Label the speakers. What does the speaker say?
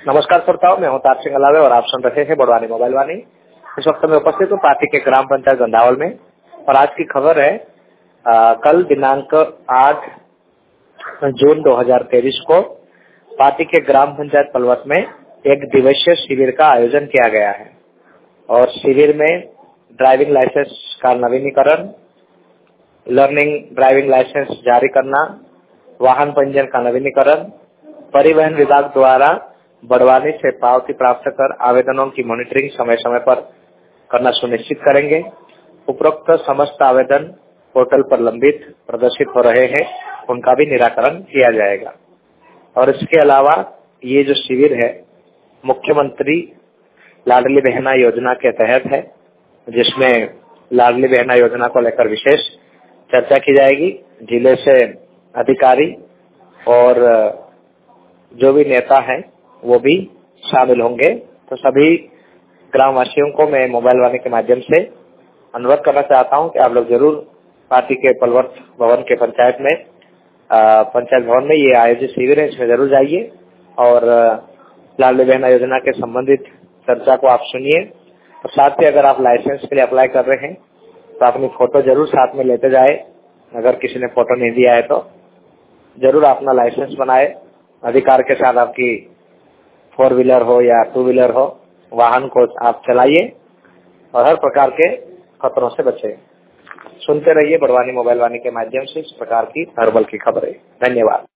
Speaker 1: नमस्कार श्रोताओं, मैं हूं तार सिंह अलावे और आप सुन रहे हैं बड़वानी मोबाइल वाणी। इस वक्त मैं उपस्थित हूं पार्टी के ग्राम पंचायत गंधावल में और आज की खबर है कल दिनांक 8 जून 2023 को पार्टी के ग्राम पंचायत पलवत में एक दिवसीय शिविर का आयोजन किया गया है और शिविर में ड्राइविंग लाइसेंस का नवीनीकरण, लर्निंग ड्राइविंग लाइसेंस जारी करना, वाहन पंजीयन का नवीनीकरण, परिवहन विभाग द्वारा बड़वानी से पावती प्राप्त कर आवेदनों की मॉनिटरिंग समय समय पर करना सुनिश्चित करेंगे। उपरोक्त समस्त आवेदन पोर्टल पर लंबित प्रदर्शित हो रहे हैं, उनका भी निराकरण किया जाएगा। और इसके अलावा ये जो शिविर है मुख्यमंत्री लाडली बहना योजना के तहत है, जिसमें लाडली बहना योजना को लेकर विशेष चर्चा की जाएगी। जिले से अधिकारी और जो भी नेता हैं वो भी शामिल होंगे। तो सभी ग्रामवासियों को मैं मोबाइल वाणी के माध्यम से अनुरोध करना चाहता हूं कि आप लोग जरूर पार्टी के पलवत भवन के पंचायत भवन में ये आयोजित शिविर है, इसमें जरूर जाइए और लाडली बहना योजना के संबंधित चर्चा को आप सुनिए। और साथ ही अगर आप लाइसेंस के लिए अप्लाई कर रहे हैं तो अपनी फोटो जरूर साथ में लेते जाए। अगर किसी ने फोटो नहीं दिया है तो जरूर अपना लाइसेंस बनाए। अधिकार के साथ आपकी 4 व्हीलर हो या 2 व्हीलर हो, वाहन को आप चलाइए और हर प्रकार के खतरों से बचे। सुनते रहिए बड़वानी मोबाइल वाणी के माध्यम से इस प्रकार की हर पल की खबरें। धन्यवाद।